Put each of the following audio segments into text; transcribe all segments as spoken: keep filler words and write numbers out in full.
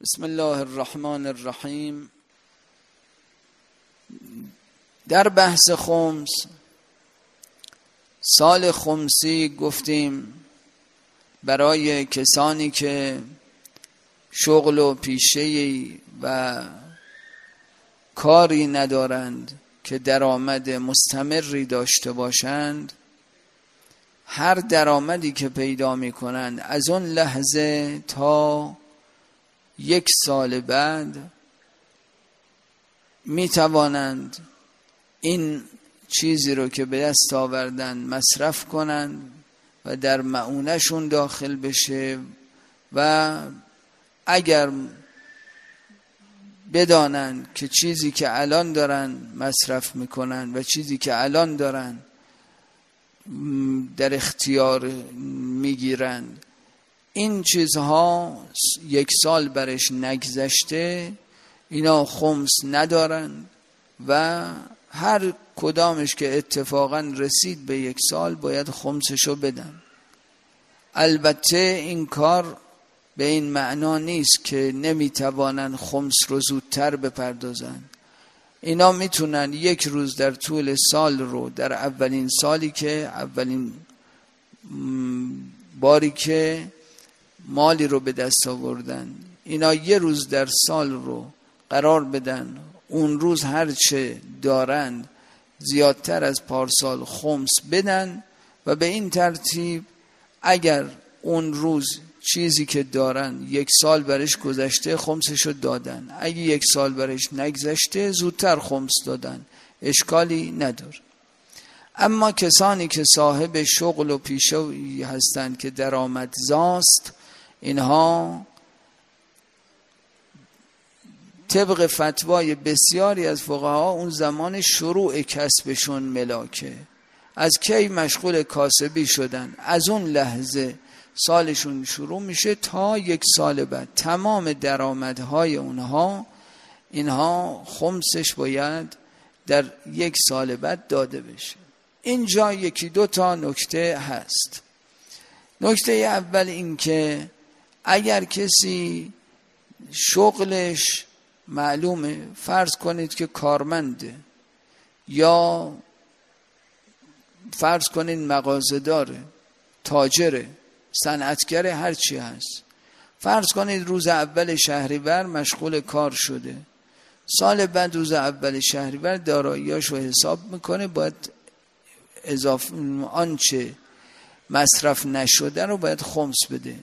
بسم الله الرحمن الرحیم. در بحث خمس، سال خمسی گفتیم برای کسانی که شغل و پیشه‌ای و کاری ندارند که درآمد مستمری داشته باشند، هر درآمدی که پیدا می کنند از اون لحظه تا یک سال بعد می توانند این چیزی رو که به دست آوردن مصرف کنند و در معونه‌شون داخل بشه، و اگر بدانند که چیزی که الان دارن مصرف میکنن و چیزی که الان دارن در اختیار میگیرند این چیزها یک سال برش نگذشته، اینا خمس ندارن و هر کدامش که اتفاقا رسید به یک سال باید خمسشو بدن. البته این کار به این معنا نیست که نمیتوانن خمس رو زودتر بپردازن. اینا میتونن یک روز در طول سال رو، در اولین سالی که اولین باری که مالی رو به دست آوردن، اینا یه روز در سال رو قرار بدن، اون روز هرچه دارند زیادتر از پارسال خمس بدن و به این ترتیب اگر اون روز چیزی که دارن یک سال برش گذشته خمسشو دادن، اگه یک سال برش نگذشته زودتر خمس دادن، اشکالی نداره. اما کسانی که صاحب شغل و پیشه هستند که درآمدزاست، اینها طبق فتوای بسیاری از فقها اون زمان شروع کسبشون ملاکه. از کی مشغول کاسبی شدن از اون لحظه سالشون شروع میشه تا یک سال بعد تمام درآمدهای اونها اینها خمسش باید در یک سال بعد داده بشه. اینجا یکی دو تا نکته هست. نکته اول این که اگر کسی شغلش معلومه، فرض کنید که کارمنده یا فرض کنید مغازه داره، تاجره، صنعتگر، هر چی هست، فرض کنید روز اول شهریور مشغول کار شده، سال بعد روز اول شهریور داراییاشو حساب میکنه، باید اضافه آنچه مصرف نشده رو باید خمس بده.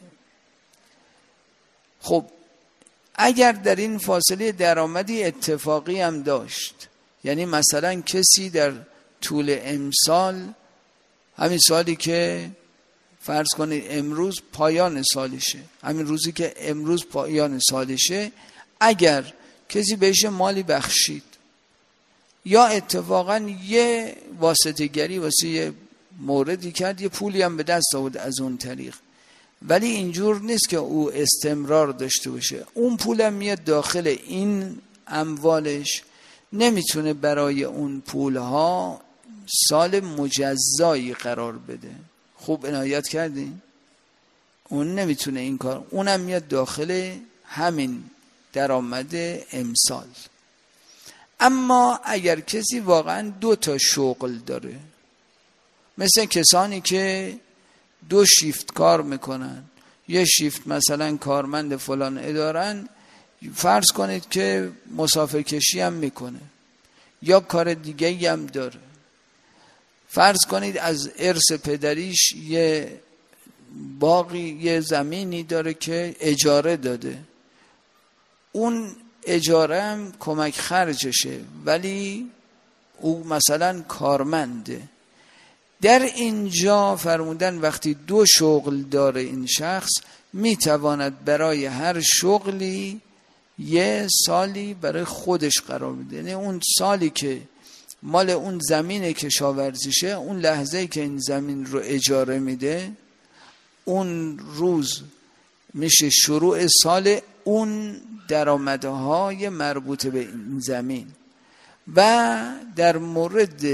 خب اگر در این فاصله درآمدی اتفاقی هم داشت، یعنی مثلا کسی در طول امسال، همین سالی که فرض کنید امروز پایان سالشه، همین روزی که امروز پایان سالشه، اگر کسی بهش مالی بخشید یا اتفاقا یه واسطه‌گری واسه یه موردی کرد، یه پولی هم به دست آورد از اون طریق، ولی اینجور نیست که او استمرار داشته باشه، اون پولم میاد داخل این اموالش، نمیتونه برای اون پولها سال مجزایی قرار بده. خوب عنایت کردین؟ اون نمیتونه این کار، اونم میاد داخل همین درآمد امسال. اما اگر کسی واقعا دو تا شغل داره، مثل کسانی که دو شیفت کار میکنن، یه شیفت مثلا کارمند فلان ادارن، فرض کنید که مسافرکشی هم میکنه یا کار دیگه هم داره، فرض کنید از ارث پدریش یه باقی یه زمینی داره که اجاره داده، اون اجاره هم کمک خرجشه ولی او مثلا کارمنده. در اینجا فرمودن وقتی دو شغل داره این شخص، میتواند برای هر شغلی یه سالی برای خودش قرار بده، یعنی اون سالی که مال اون زمین کشاورزیشه، اون لحظه‌ای که این زمین رو اجاره میده، اون روز میشه شروع سال اون درآمدهای مربوط به این زمین. و در مورد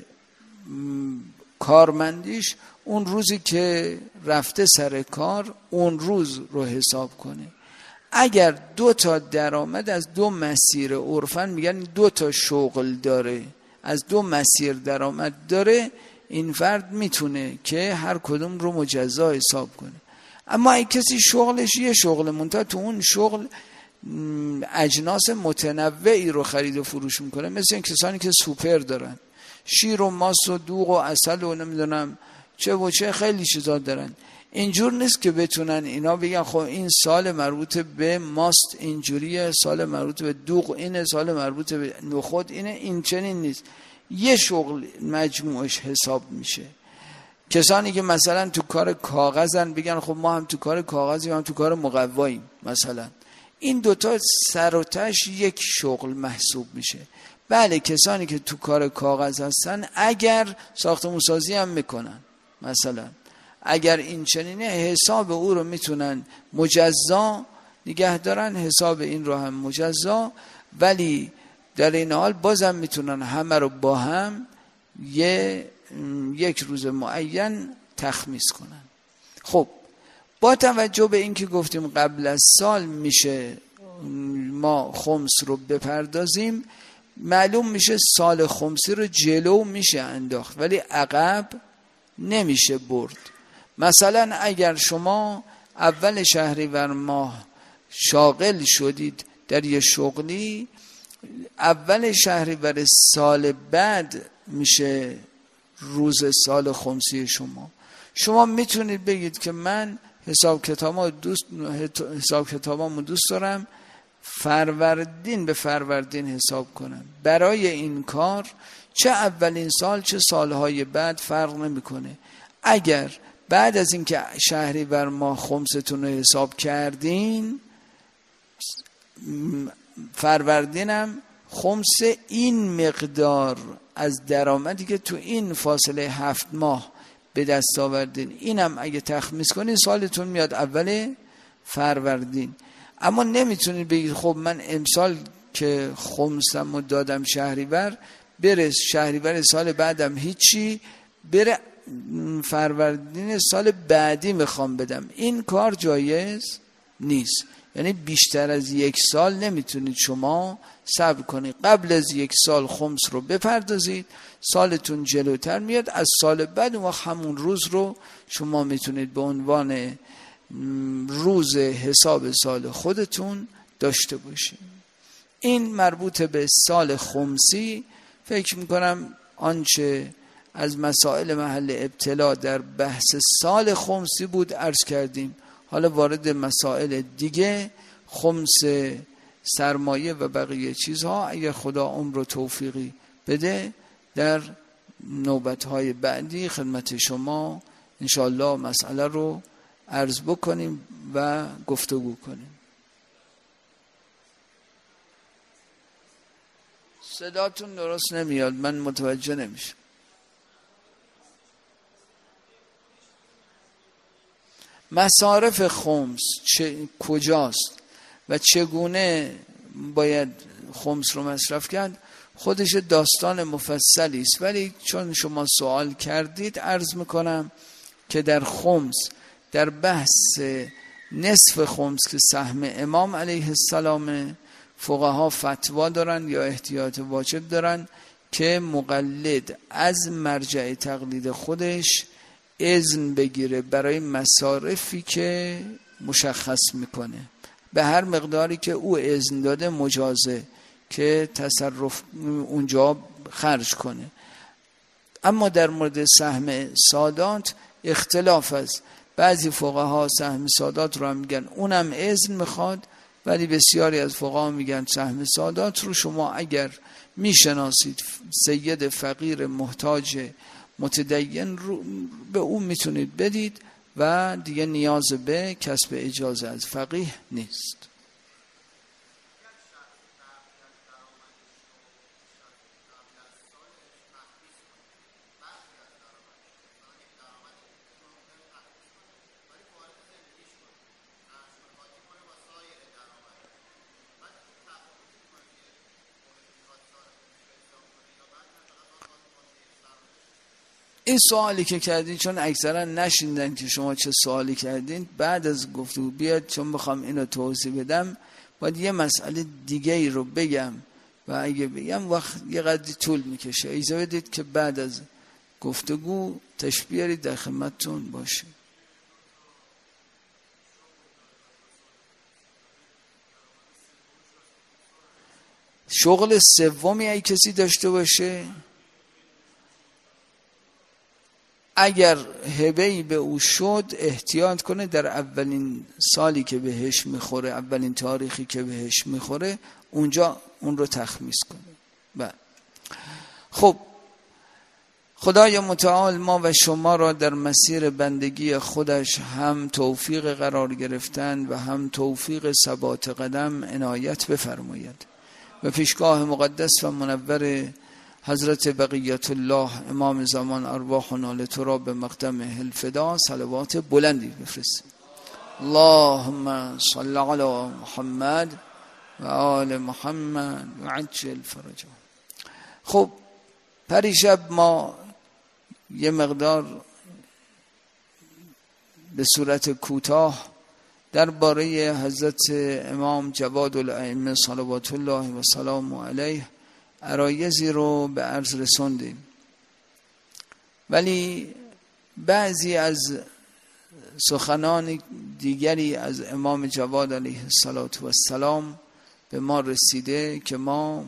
کارمندیش اون روزی که رفته سر کار اون روز رو حساب کنه. اگر دو تا درآمد از دو مسیر عرفن میگن دو تا شغل داره، از دو مسیر درآمد داره، این فرد میتونه که هر کدوم رو مجزا حساب کنه. اما اگه کسی شغلش یه شغل منتها تو اون شغل اجناس متنوعی رو خرید و فروش میکنه، مثل این کسانی که سوپر دارن، شیر و ماست و دوغ و عسل و نمیدونم چه و چه خیلی چیزا دارن، اینجور نیست که بتونن اینا بگن خب این سال مربوط به ماست اینجوریه، سال مربوط به دوغ اینه، سال مربوط به نخود اینه. این چنین نیست، یه شغل مجموعش حساب میشه. کسانی که مثلا تو کار کاغذن بگن خب ما هم تو کار کاغذیم هم تو کار مقواییم مثلا، این دوتا سر و تهش یک شغل محسوب میشه. بله کسانی که تو کار کاغذ هستن اگر ساختمون سازی هم میکنن مثلا، اگر این چنینه حساب او رو میتونن مجزا نگه دارن، حساب این رو هم مجزا، ولی در این حال بازم میتونن همه رو با هم یه یک روز معین تخمیس کنن. خب با توجه به این که گفتیم قبل از سال میشه ما خمس رو بپردازیم، معلوم میشه سال خمسی رو جلو میشه انداخت ولی عقب نمیشه برد. مثلا اگر شما اول شهریور ماه شاغل شدید در یه شغلی، اول شهریور سال بعد میشه روز سال خمسی شما. شما میتونید بگید که من حساب کتابامو دوست حساب کتابامو دوست دارم فروردین به فروردین حساب کنم. برای این کار چه اولین سال چه سالهای بعد فرق نمیکنه. اگر بعد از اینکه شهریور ماه خمستون رو حساب کردین، فروردینم خمس این مقدار از درآمدی که تو این فاصله هفت ماه به دست آوردین، اینم اگه تخمیس کنین سالتون میاد اول فروردین. اما نمیتونید بگید خب من امسال که خمسم رو دادم شهریور، بره شهریور سال بعدم هیچی، بره فروردین سال بعدی میخوام بدم. این کار جایز نیست. یعنی بیشتر از یک سال نمیتونید شما صبر کنید. قبل از یک سال خمس رو بپردازید، سالتون جلوتر میاد، از سال بعد و همون روز رو شما میتونید به عنوان روز حساب سال خودتون داشته باشید. این مربوط به سال خمسی. فکر میکنم آنچه از مسائل محل ابتلا در بحث سال خمسی بود عرض کردیم. حالا وارد مسائل دیگه، خمس سرمایه و بقیه چیزها، اگر خدا عمر و توفیقی بده در نوبت‌های بعدی خدمت شما انشاءالله مسئله رو عرض بکنیم و گفتگو کنیم. صداتون درست نمیاد، من متوجه نمیشم. مصارف خمس چه، کجاست و چگونه باید خمس رو مصرف کرد، خودش داستان مفصلی است، ولی چون شما سوال کردید عرض میکنم که در خمس، در بحث نصف خمس که سهم امام علیه السلام، فقها فتوا دارن یا احتیاط واجب دارن که مقلد از مرجع تقلید خودش اذن بگیره برای مصارفی که مشخص میکنه، به هر مقداری که او اذن داده مجازه که تصرف اونجا خرج کنه. اما در مورد سهم سادات اختلاف است. بعضی فقها سهم سادات رو هم میگن اونم اذن میخواد، ولی بسیاری از فقها میگن سهم سادات رو شما اگر میشناسید سید فقیر محتاج متدین رو به اون میتونید بدید و دیگه نیاز به کسب اجازه از فقیه نیست. این سوالی که کردین چون اکثرا نشیندن که شما چه سوالی کردین، بعد از گفتگو بیاد چون بخوام اینو توضیح بدم باید یه مسئله دیگه ای رو بگم و اگه بگم وقت یه قدری طول میکشه. اجازه بدید که بعد از گفتگو تشبیهی در خدمتتون باشه. شغل سومی ای کسی داشته باشه، اگر هبه‌ای به او شد احتیاط کنه در اولین سالی که بهش میخوره، اولین تاریخی که بهش میخوره اونجا اون رو تخمیس کنه. بله. خب خدای متعال ما و شما را در مسیر بندگی خودش هم توفیق قرار گرفتن و هم توفیق ثبات قدم عنایت بفرماید و پیشگاه مقدس و منور حضرت بقیت الله امام زمان ارواحنا لترا به مقدم الفدا صلوات بلندی بفرست. اللهم صل علی محمد و آل محمد و عجل فرجهم. خب پریشب ما یه مقدار به صورت کوتاه درباره حضرت امام جواد الائمه صلوات الله و سلام علیه عرایضی رو به عرض رسوندیم، ولی بعضی از سخنان دیگری از امام جواد علیه السلام به ما رسیده که ما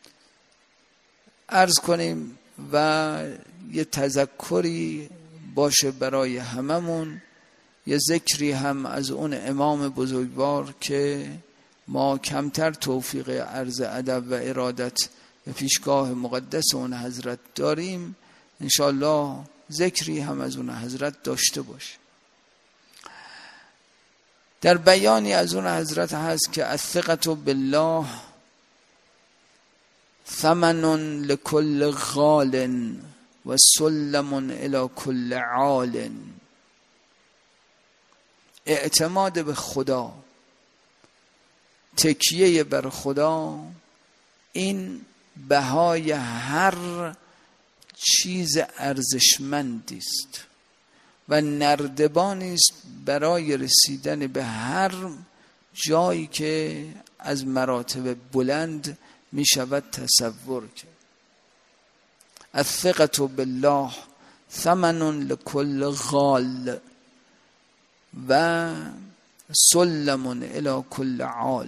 عرض کنیم و یه تذکری باشه برای هممون، یه ذکری هم از اون امام بزرگوار که ما کمتر توفیق عرض ادب و ارادت به پیشگاه مقدس اون حضرت داریم، انشالله ذکری هم از اون حضرت داشته باشه. در بیانی از اون حضرت هست که الثقة بالله ثمن لكل غال و سلم الى كل عال. اعتماد به خدا، تکیه بر خدا، این بهای هر چیز ارزشمندی است و نردبانی است برای رسیدن به هر جایی که از مراتب بلند می شود تصور کرد. الثقة بالله ثمن لكل غال و سلم الى كل عال.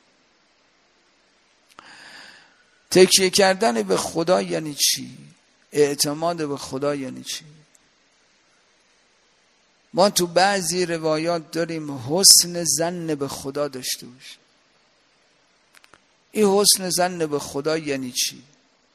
تکیه کردن به خدا یعنی چی؟ اعتماد به خدا یعنی چی؟ ما تو بعضی روایات داریم حسن ظن به خدا داشته باشیم. این حسن ظن به خدا یعنی چی؟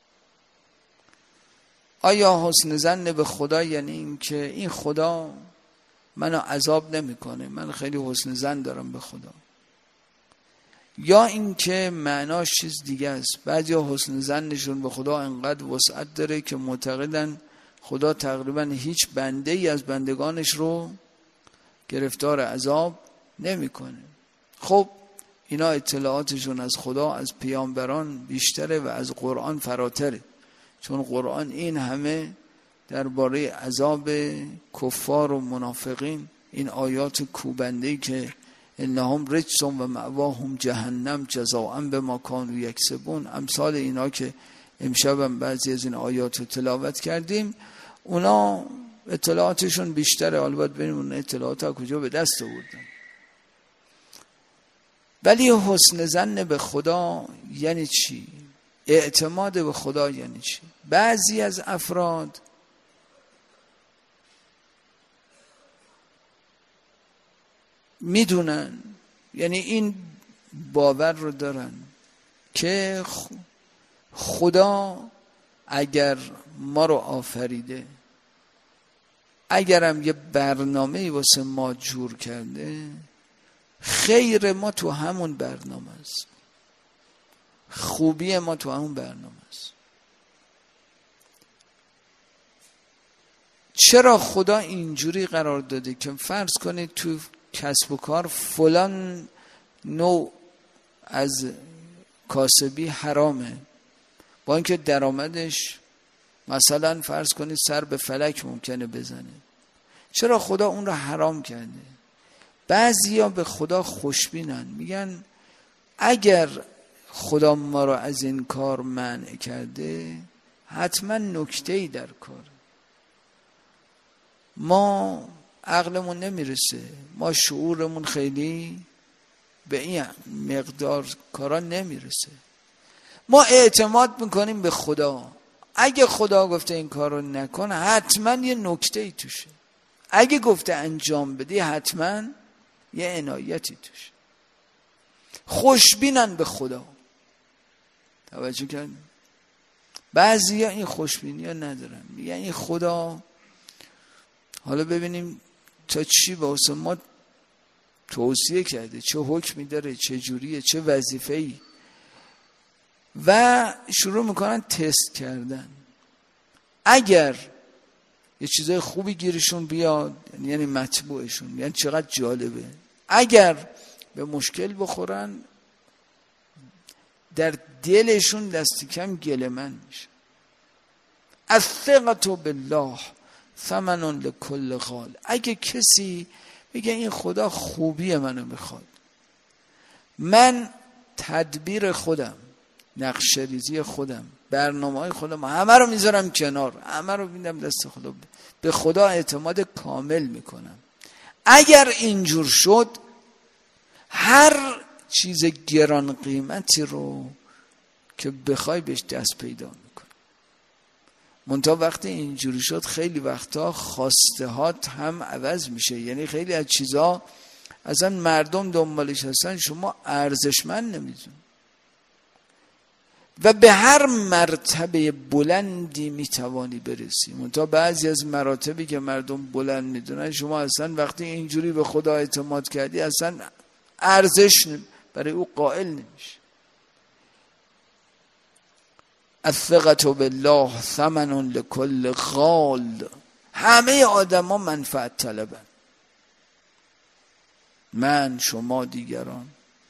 آیا حسن ظن به خدا یعنی این که این خدا منو عذاب نمیکنه، من خیلی حسن ظن دارم به خدا، یا این که معناش چیز دیگه است؟ بعضیا حسن ظنشون به خدا انقدر وسعت داره که معتقدن خدا تقریبا هیچ بنده ای از بندگانش رو گرفتار عذاب نمیکنه. خب اینا اطلاعاتشون از خدا از پیامبران بیشتره و از قرآن فراتره، چون قرآن این همه درباره عذاب کفار و منافقین، این آیات کوبنده‌ای که انهم رجس و مأواهم جهنم جزاء بما کانوا یکسبون، امثال اینا که امشب بعضی از این آیات رو تلاوت کردیم، اونا اطلاعاتشون بیشتره. حالا باید ببینیم اون اطلاعات ها کجا به دست آوردن. ولی حسن ظن به خدا یعنی چی؟ اعتماد به خدا یعنی چی؟ بعضی از افراد میدونن، یعنی این باور رو دارن که خدا اگر ما رو آفریده، اگرم یه برنامه‌ای واسه ما جور کرده، خیر ما تو همون برنامه است، خوبی ما تو همون برنامه است. چرا خدا اینجوری قرار داده که فرض کنید تو کسب و کار فلان نوع از کاسبی حرامه، با اینکه درآمدش مثلا فرض کنید سر به فلک ممکنه بزنه. چرا خدا اون رو حرام کرده؟ بعضیا به خدا خوشبینن، میگن اگر خدا ما رو از این کار منع کرده حتما نکته‌ای در کار. ما عقلمون نمیرسه، ما شعورمون خیلی به این مقدار کارا نمیرسه. ما اعتماد میکنیم به خدا، اگه خدا گفته این کار رو نکن حتما یه نکته‌ای توشه، اگه گفته انجام بدی حتما یه عنایتی توشه. خوشبینن به خدا. توجه کردن؟ بعضی ها این خوشبینی ها ندارن، میگن این خدا حالا ببینیم تا چی به واسه ما توصیه کرده، چه حکمی داره، چه جوریه، چه وظیفه‌ای، و شروع میکنن تست کردن. اگر یه چیزای خوبی گیرشون بیاد یعنی مطبوعشون، یعنی چقدر جالبه، اگر به مشکل بخورن در دلشون دست کم گله‌مند میشه. الثقة بالله ثمن لكل غال. اگه کسی بگه این خدا خوبی منو میخواد، من تدبیر خودم، نقشه ریزی خودم، برنامه‌های خودم همه رو میذارم کنار، همه رو میدم دست خدا، به خدا اعتماد کامل میکنم، اگر اینجور شد هر چیز گران قیمتی رو که بخوای بهش دست پیدا میکنه. منتها وقتی اینجوری شد خیلی وقتا خواسته هات هم عوض میشه، یعنی خیلی از چیزا اصلا مردم دنبالش هستن شما ارزشمند نمیدون و به هر مرتبه بلندی میتوانی برسی. منتها بعضی از مراتبی که مردم بلند میدونن شما اصلا وقتی اینجوری به خدا اعتماد کردی اصلا ارزش برای او قائل نمیشه. الثقة بالله ثمن لكل غال. همه آدم ها منفعت طلبن، من، شما، دیگران.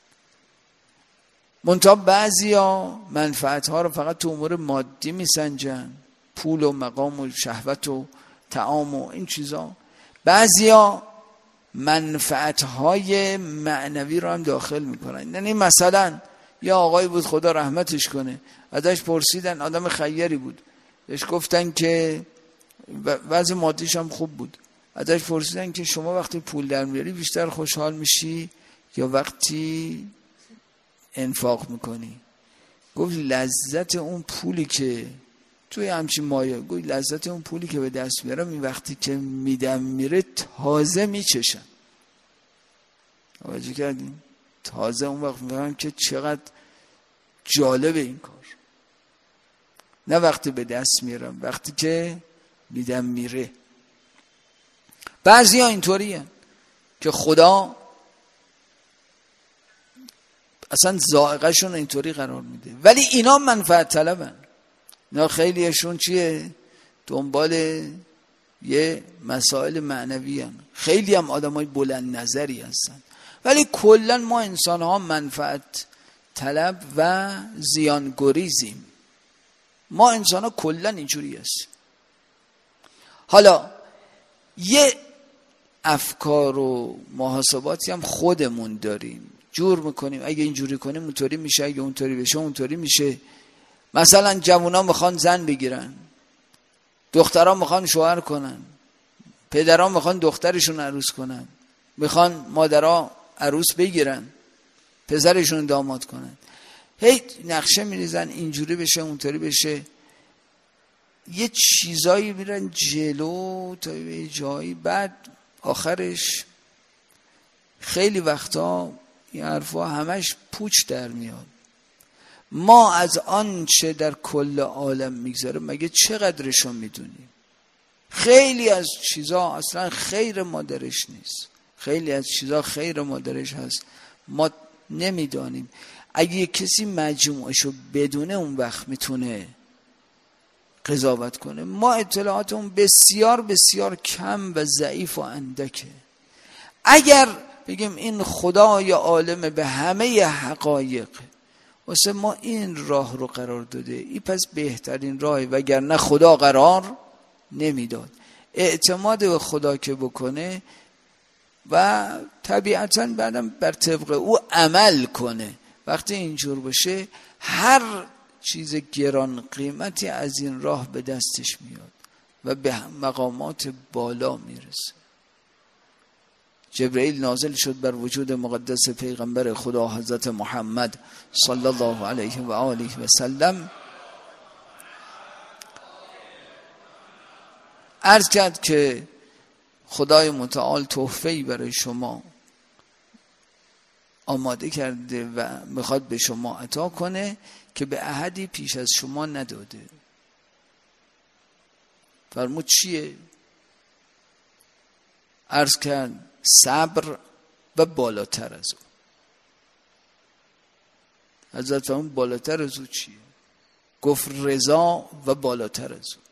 منتها بعضی ها منفعت ها رو فقط تو امور مادی میسنجن، پول و مقام و شهوت و طعام و این چیزا. بعضی ها منفعت های معنوی رو هم داخل میکنن. یعنی مثلا یه آقایی بود خدا رحمتش کنه، ازش پرسیدن، آدم خیری بود، بهش گفتن که وضع مادیش هم خوب بود، ازش پرسیدن که شما وقتی پول در میاری بیشتر خوشحال میشی یا وقتی انفاق میکنی؟ گفت لذت اون پولی که توی همچین مایه، گفت لذت اون پولی که به دست میارم این وقتی که میدم میره تازه میچشم. توجه کردیم؟ تازه اون وقت میفهمم که چقدر جالبه این کار، نه وقتی به دست میارم، وقتی که میدم میره. بعضی ها اینطوری هن که خدا اصلا ذائقه شون اینطوری قرار میده، ولی اینا منفعت طلبن. اینا خیلیشون چیه؟ دنبال یه مسائل معنوی هن. خیلی هم آدم های بلند نظری هستن، ولی کلن ما انسان ها منفعت طلب و زیان گریزیم. ما انسان ها کلن اینجوری هستیم. حالا یه افکار و محاسباتی هم خودمون داریم، جور میکنیم اگه اینجوری کنیم اونطوری میشه، اگه اونطوری بشه اونطوری میشه. مثلا جوونا میخوان زن بگیرن، دختران میخوان شوهر کنن، پدران میخوان دخترشون عروس کنن، میخوان مادرها عروس بگیرن، پسرشون داماد کنن، هی نقشه میریزن اینجوری بشه اونطوری بشه. یه چیزایی میرن جلو تا یه جایی، بعد آخرش خیلی وقتا این حرفا همش پوچ در میاد. ما از آن چه در کل عالم میگذاره مگه چقدرشو میدونیم؟ خیلی از چیزا اصلا خیر ما درش نیست، خیلی از چیزا خیر ما درش هست، ما نمیدانیم. اگه کسی مجموعشو بدونه اون وقت میتونه قضاوت کنه. ما اطلاعاتمون بسیار بسیار کم و ضعیف و اندکه. اگر بگیم این خدای عالم به همه حقایق، واسه ما این راه رو قرار داده، این پس بهترین راهی، وگرنه خدا قرار نمیداد. اعتماد به خدا که بکنه و طبیعتاً بعدم بر طبق او عمل کنه، وقتی اینجور باشه هر چیز گران قیمتی از این راه به دستش میاد و به مقامات بالا میرسه. جبرئیل نازل شد بر وجود مقدس پیغمبر خدا حضرت محمد صلی الله علیه و آله و سلم، عرض کرد که خدای متعال تحفه‌ای برای شما آماده کرده و میخواد به شما عطا کنه که به احدی پیش از شما نداده. فرمود چیه؟ عرض کرد صبر و بالاتر از او. حضرت فرمود بالاتر از او چیه؟ گفت رضا و بالاتر از او.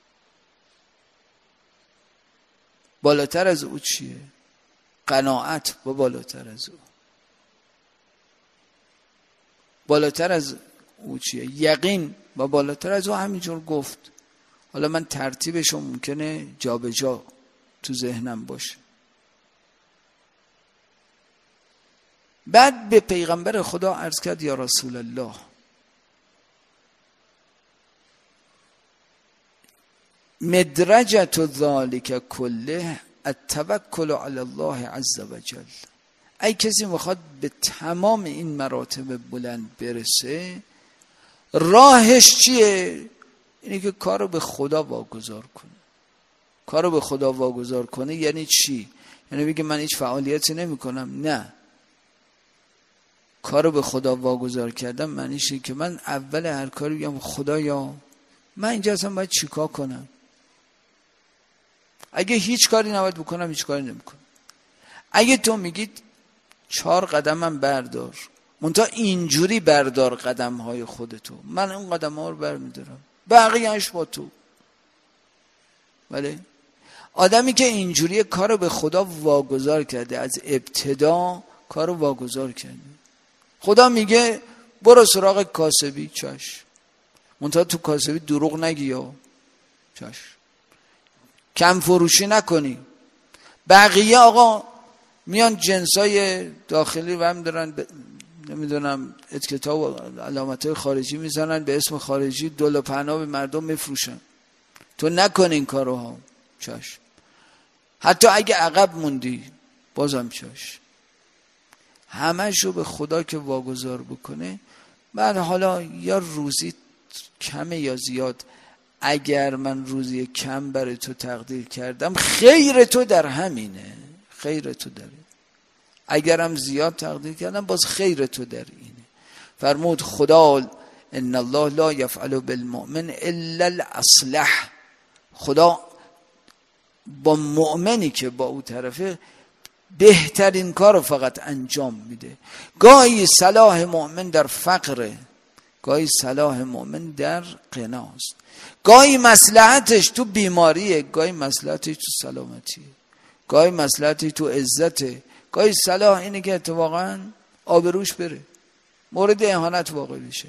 بالاتر از او چیه؟ قناعت و بالاتر از او. بالاتر از او چیه؟ یقین و بالاتر از او. همینجور گفت. حالا من ترتیبشو ممکنه جا به جا تو ذهنم باشه. بعد به پیغمبر خدا عرض کرد یا رسول الله، مدرجت ذالک کله التوکل علی الله عز وجل. ای کسی میخواد به تمام این مراتب بلند برسه، راهش چیه؟ اینه که کارو به خدا واگذار کنه. کارو به خدا واگذار کنه یعنی چی؟ یعنی بگه من هیچ فعالیتی نمی کنم. نه، کارو به خدا واگذار کردم معنیشه که من اول هر کاری بگم خدایا من اینجا اصلا باید چیکار کنم. اگه هیچ کاری نباید بکنم هیچ کاری نمیکنم. اگه تو میگید چهار قدمم بردار، منتها اینجوری بردار قدم های خودتو، من اون قدم ها رو برمیدارم، بقیه‌اش با تو. ولی آدمی که اینجوری کارو به خدا واگذار کرده، از ابتدا کارو واگذار کرده، خدا میگه برو سراغ کاسبی، چشم، منتها تو کاسبی دروغ نگی یا چشم، کم فروشی نکنی. بقیه آقا میان جنسای داخلی رو هم دارن ب... نمیدونم اتکتا و علامتهای خارجی میزنن، به اسم خارجی دل و پهنا به مردم میفروشن. تو نکن این کارو ها، چشم. حتی اگه عقب موندی بازم چشم. همه‌شو به خدا که واگذار بکنه، بعد حالا یا روزی کمه یا زیاد، اگر من روزی کم برای تو تقدیر کردم خیر تو در همینه، خیر تو در این. اگرم زیاد تقدیر کردم باز خیر تو در اینه. فرمود خدا ان الله لا یفعل بالمؤمن الا الاصلح. خدا با مؤمنی که با او طرفه بهترین کار رو فقط انجام میده. گاهی صلاح مؤمن در فقره، گاهی صلاح مؤمن در غناست، گاهی مصلحتش تو بیماریه، گاهی مصلحتش تو سلامتیه، گاهی مصلحتش تو عزته، گاهی صلاح اینه که اتفاقا آبروش بره، مورد اهانت واقع بشه.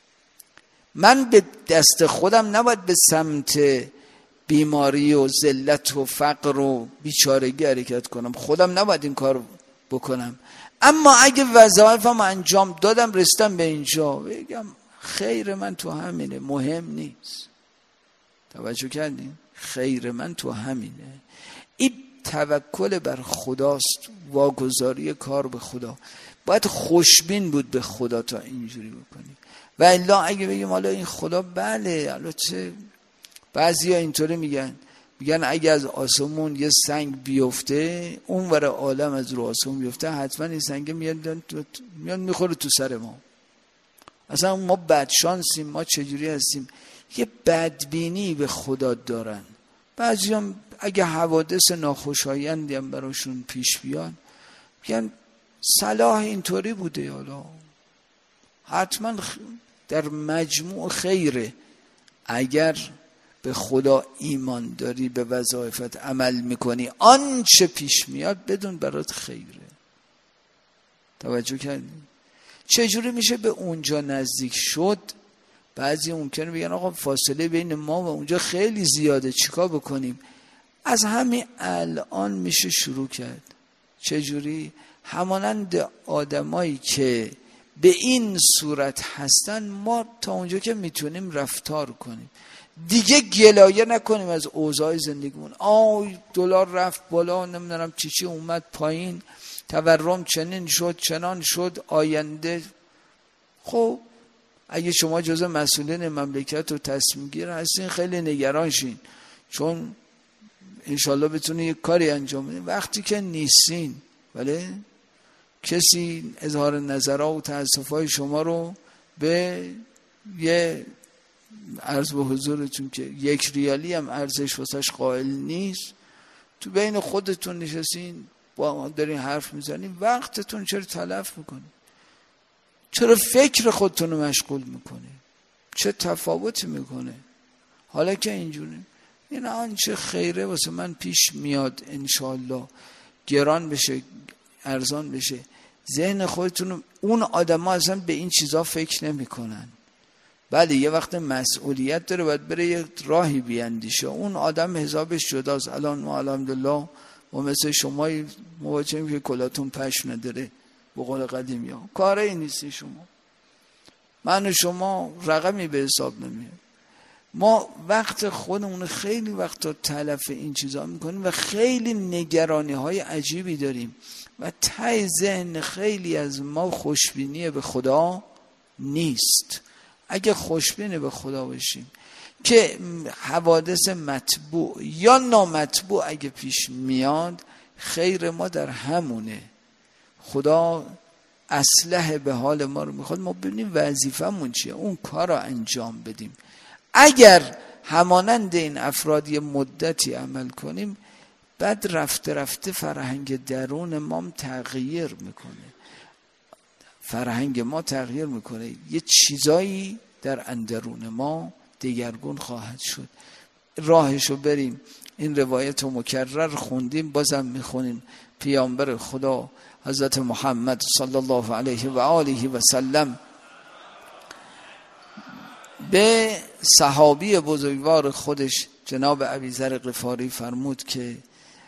من به دست خودم نباید به سمت بیماری و ذلت و فقر و بیچارگی حرکت کنم، خودم نباید این کار بکنم. اما اگه وظایفم انجام دادم رسیدم به اینجا، بگم خیر من تو همینه، مهم نیست. توجه کردین؟ خیر من تو همینه. این توکل بر خداست، واگذاری کار به خدا. باید خوشبین بود به خدا تا اینجوری بکنی. و الا اگه بگیم حالا این خدا بله، البته بعضیا اینطوری میگن، میگن اگه از آسمون یه سنگ بیفته، اون ور عالم از رو آسمون بیفته، حتما این سنگ میاد میاد میخوره تو سر ما. اصلا ما بدشانسیم، ما چجوری هستیم؟ یه بدبینی به خدا دارن. بعضیام اگه حوادث ناخوشایندی هم براشون پیش بیان، میگن صلاح اینطوری بوده، حالا حتما در مجموع خیره. اگر به خدا ایمان داری، به وظایفت عمل میکنی، آنچه پیش میاد بدون برات خیره. توجه کردی؟ چجوری میشه به اونجا نزدیک شد؟ بعضی ممکنه بگن آقا فاصله بین ما و اونجا خیلی زیاده، چیکار بکنیم؟ از همین الان میشه شروع کرد. چجوری؟ همانند آدمایی که به این صورت هستن ما تا اونجا که میتونیم رفتار کنیم، دیگه گلایه نکنیم از اوضاع زندگیمون. آی دلار رفت بالا، نمیدونم چی چی اومد پایین، تورم چنین شد چنان شد، آینده. خب اگه شما جزء مسئولین مملکت و تصمیم گیر هستین خیلی نگران شین، چون انشالله بتونین یک کاری انجام بدین. وقتی که نیستین، بله، کسی اظهار نظرها و تأسفهای شما رو به یه عرض به حضورتون که یک ریالی هم ارزش واسش قائل نیست، تو بین خودتون نشستین با دارین حرف میزنین، وقتتون چرا تلف میکنین؟ چرا فکر خودتون رو مشغول میکنین؟ چه تفاوتی میکنه؟ حالا که اینجوری این آنچه خیره واسه من پیش میاد انشالله گران بشه، ارزان بشه، ذهن خودتون، اون آدم ها اصلا به این چیزا فکر نمی کنن. بله یه وقت مسئولیت داره، باید بره یه راهی بیندیشه، اون آدم حسابش جداست. الان ما الحمدلله ما مثل شما مواجهیم که کلاتون پش نداره، به قول قدیمی ها کاره این نیستی شما، من و شما رقمی به حساب نمیاد. ما وقت خودمون خیلی وقتا تلف این چیزا میکنیم و خیلی نگرانی های عجیبی داریم و ته ذهن خیلی از ما خوشبینی به خدا نیست. اگه خوشبین به خدا بشیم که حوادث مطبوع یا نامطبوع اگه پیش میاد، خیر ما در همونه. خدا اصلح به حال ما رو میخواد، ما ببینیم وظیفمون چیه، اون کار رو انجام بدیم. اگر همانند این افراد یه مدتی عمل کنیم، بعد رفته رفته فرهنگ درون ما تغییر میکنه، فرهنگ ما تغییر میکنه، یه چیزایی در اندرون ما دگرگون خواهد شد. راهشو بریم. این روایت رو مکرر خوندیم، بازم میخونیم. پیامبر خدا حضرت محمد صلی الله علیه و آله و سلم به صحابی بزرگوار خودش جناب ابیذر غفاری فرمود که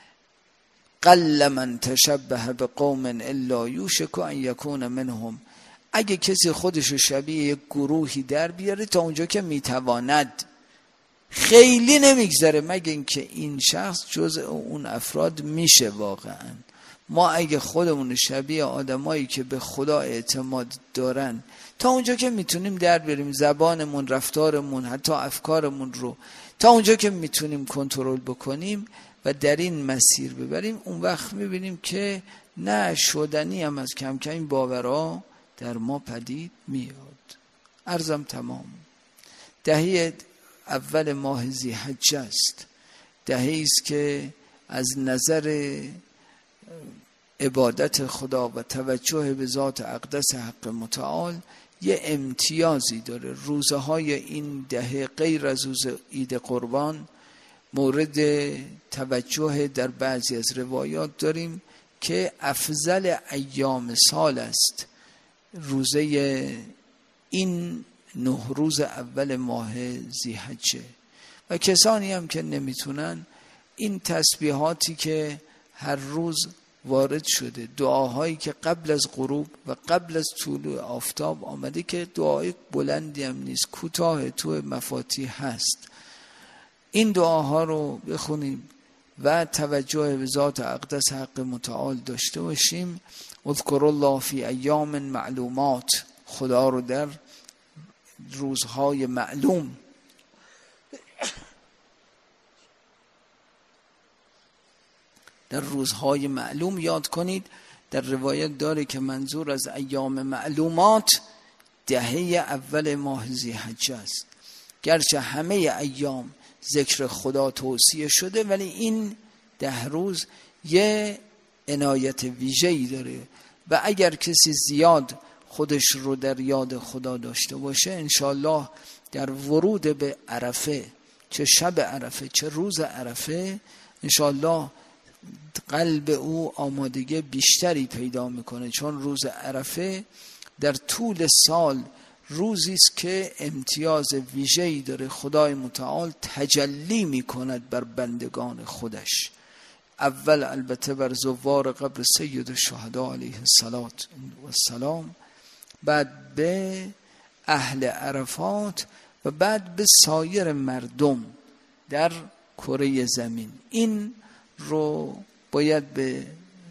قل من تشبه بقوم الا یوشک ان یکون منهم. اگه کسی خودشو شبیه یک گروهی در بیاره تا اونجا که میتواند، خیلی نمیگذره مگه اینکه این شخص جزء اون افراد میشه. واقعا ما اگه خودمون شبیه آدمایی که به خدا اعتماد دارن تا اونجا که میتونیم در بریم، زبانمون، رفتارمون، حتی افکارمون رو تا اونجا که میتونیم کنترل بکنیم و در این مسیر ببریم، اون وقت میبینیم که نه شدنی هم از کم کم این باورها در ما پدید میاد. عرضم تمام. دهه اول ماه ذی‌حجه است، دهه‌ای است که از نظر عبادت خدا و توجه به ذات اقدس حق متعال یه امتیازی داره. روزهای این دهه غیر از روز عید قربان مورد توجه در بعضی از روایات داریم که افضل ایام سال است روزه این نه روز اول ماه ذی‌حجه. و کسانی هم که نمیتونن، این تسبیحاتی که هر روز وارد شده، دعاهایی که قبل از غروب و قبل از طلوع آفتاب آمده که دعای بلندی هم نیست، کوتاه، تو مفاتیح هست، این دعاها رو بخونیم و توجه به ذات اقدس حق متعال داشته باشیم. اذکر الله فی ایام معلومات، خدا رو در روزهای معلوم در روزهای معلوم یاد کنید. در روایت داره که منظور از ایام معلومات دهه اول ماه ذی‌حجه است. گرچه همه ایام ذکر خدا توصیه شده، ولی این ده روز یه عنایت ویژه‌ای داره و اگر کسی زیاد خودش رو در یاد خدا داشته باشه، انشالله در ورود به عرفه، چه شب عرفه چه روز عرفه، انشالله قلب او آمادگی بیشتری پیدا میکنه، چون روز عرفه در طول سال روزی است که امتیاز ویژه‌ای داره، خدای متعال تجلی میکند بر بندگان خودش. اول البته بر زوار قبر سید الشهدا علیه السلام، بعد به اهل عرفات و بعد به سایر مردم در کره زمین. این رو باید به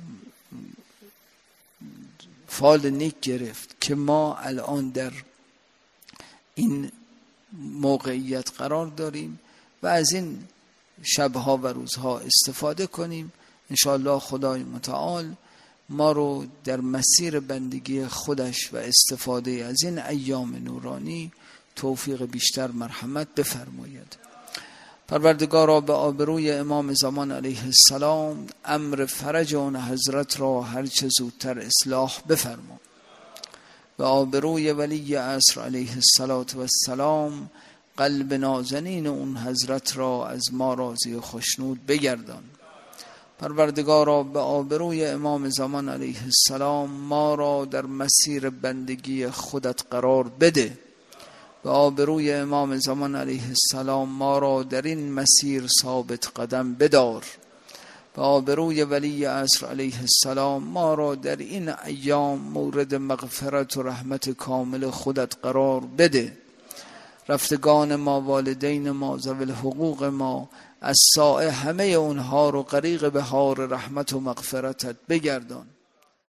فال نیک گرفت که ما الان در این موقعیت قرار داریم و از این شبها و روزها استفاده کنیم. انشاءالله خدای متعال ما رو در مسیر بندگی خودش و استفاده از این ایام نورانی توفیق بیشتر مرحمت بفرماید. پروردگارا به آبروی امام زمان علیه السلام امر فرج آن حضرت را هرچه زودتر اصلاح بفرما. به آبروی ولی عصر علیه السلام قلب نازنین اون حضرت را از ما راضی و خوشنود بگردان. پروردگارا به آبروی امام زمان علیه السلام ما را در مسیر بندگی خودت قرار بده. به آبروی امام زمان علیه السلام ما را در این مسیر ثابت قدم بدار. به آبروی ولی عصر علیه السلام ما را در این ایام مورد مغفرت و رحمت کامل خودت قرار بده. رفتگان ما، والدین ما، ذوی الحقوق ما، از سایه همه اونها رو غریق بهار رحمت و مغفرتت بگردان.